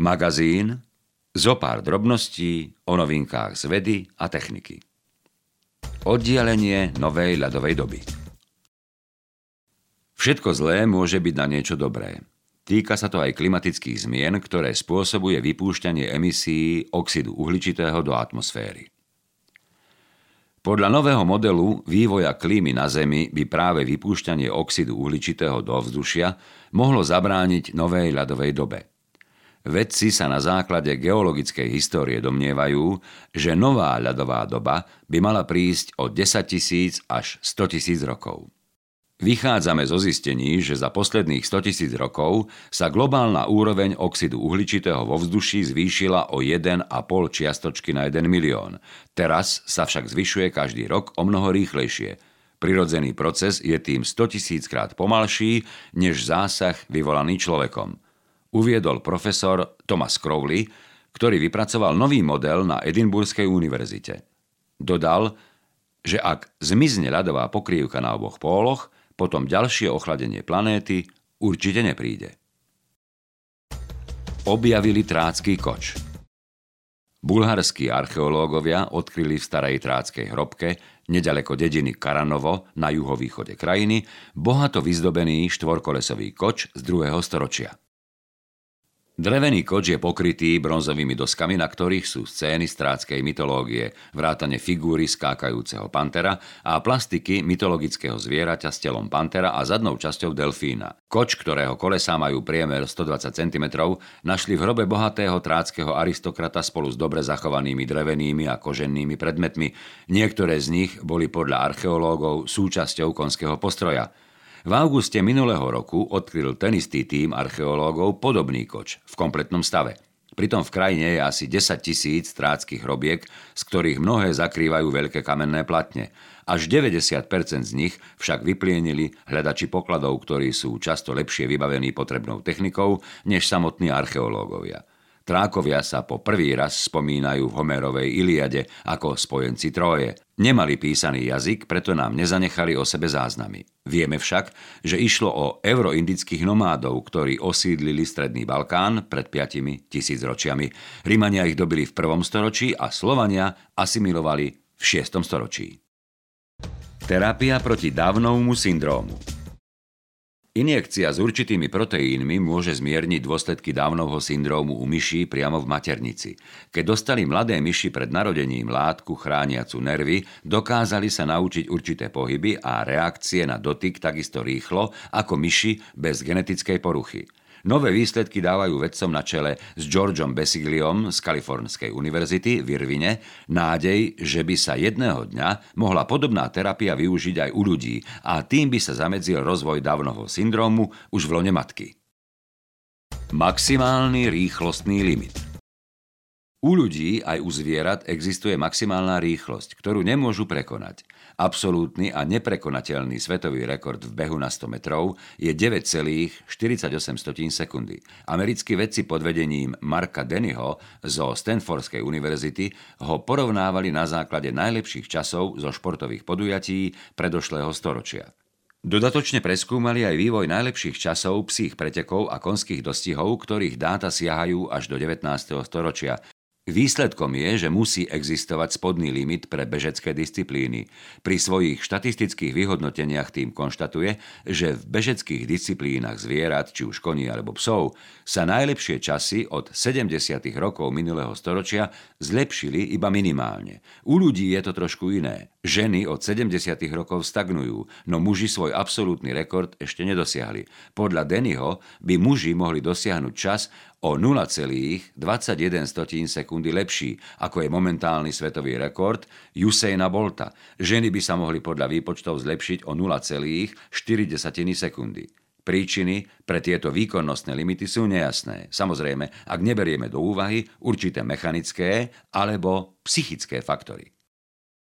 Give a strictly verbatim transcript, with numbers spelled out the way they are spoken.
magazín, zopár drobností o novinkách z vedy a techniky. Oddialenie novej ľadovej doby. Všetko zlé môže byť na niečo dobré. Týka sa to aj klimatických zmien, ktoré spôsobuje vypúšťanie emisí oxidu uhličitého do atmosféry. Podľa nového modelu vývoja klímy na Zemi by práve vypúšťanie oxidu uhličitého do ovzdušia mohlo zabrániť novej ľadovej dobe. Vedci sa na základe geologickej histórie domnievajú, že nová ľadová doba by mala prísť o desaťtisíc až stotisíc rokov. Vychádzame zo zistení, že za posledných stotisíc rokov sa globálna úroveň oxidu uhličitého vo vzduší zvýšila o jeden a pol čiastočky na jeden milión. Teraz sa však zvyšuje každý rok o mnoho rýchlejšie. Prirodzený proces je tým stotisíckrát pomalší než zásah vyvolaný človekom. Uviedol profesor Thomas Crowley, ktorý vypracoval nový model na Edinburghskej univerzite. Dodal, že ak zmizne ľadová pokrývka na oboch póloch, potom ďalšie ochladenie planéty určite nepríde. Objavili trácky koč. Bulharskí archeológovia odkryli v starej tráckej hrobke, neďaleko dediny Karanovo na juhovýchode krajiny, bohato vyzdobený štvorkolesový koč z druhého storočia. Drevený koč je pokrytý bronzovými doskami, na ktorých sú scény z tráckej mytológie, vrátane figúry skákajúceho pantera a plastiky mytologického zvieraťa s telom pantera a zadnou časťou delfína. Koč, ktorého kolesá majú priemer stodvadsať centimetrov, našli v hrobe bohatého tráckeho aristokrata spolu s dobre zachovanými drevenými a kožennými predmetmi. Niektoré z nich boli podľa archeológov súčasťou konského postroja. V auguste minulého roku odkryl ten istý tím archeológov podobný koč v kompletnom stave. Pritom v krajine je asi desaťtisíc tráckych hrobiek, z ktorých mnohé zakrývajú veľké kamenné platne. Až deväťdesiat percent z nich však vyplienili hľadači pokladov, ktorí sú často lepšie vybavení potrebnou technikou než samotní archeológovia. Trákovia sa po prvý raz spomínajú v Homérovej Iliade ako spojenci Tróje. Nemali písaný jazyk, preto nám nezanechali o sebe záznamy. Vieme však, že išlo o euroindických nomádov, ktorí osídlili Stredný Balkán pred piatimi tisícročiami. Rimania ich dobili v prvom storočí a Slovania asimilovali v šiestom storočí. Terapia proti Downovmu syndrómu. Injekcia s určitými proteínmi môže zmierniť dôsledky Downovho syndrómu u myší priamo v maternici. Keď dostali mladé myši pred narodením látku chrániacu nervy, dokázali sa naučiť určité pohyby a reakcie na dotyk takisto rýchlo ako myši bez genetickej poruchy. Nové výsledky dávajú vedcom na čele s Georgeom Besigliom z Kalifornskej univerzity v Irvine nádej, že by sa jedného dňa mohla podobná terapia využiť aj u ľudí a tým by sa zamedzil rozvoj Downovho syndrómu už v lone matky. Maximálny rýchlostný limit. U ľudí aj u zvierat existuje maximálna rýchlosť, ktorú nemôžu prekonať. Absolútny a neprekonateľný svetový rekord v behu na sto metrov je deväť celá štyridsaťosem sekundy. Americkí vedci pod vedením Marka Dennyho zo Stanfordskej univerzity ho porovnávali na základe najlepších časov zo športových podujatí predošlého storočia. Dodatočne preskúmali aj vývoj najlepších časov psích pretekov a konských dostihov, ktorých dáta siahajú až do devätnásteho storočia. Výsledkom je, že musí existovať spodný limit pre bežecké disciplíny. Pri svojich štatistických vyhodnoteniach tým konštatuje, že v bežeckých disciplínach zvierat, či už koní alebo psov, sa najlepšie časy od sedemdesiatych rokov minulého storočia zlepšili iba minimálne. U ľudí je to trošku iné. Ženy od sedemdesiatych rokov stagnujú, no muži svoj absolútny rekord ešte nedosiahli. Podľa Dennyho by muži mohli dosiahnuť čas o nula celá dvadsaťjeden sekundy lepší, ako je momentálny svetový rekord Usaina Bolta. Ženy by sa mohli podľa výpočtov zlepšiť o nula celá štyri sekundy. Príčiny pre tieto výkonnostné limity sú nejasné. Samozrejme, ak neberieme do úvahy určité mechanické alebo psychické faktory.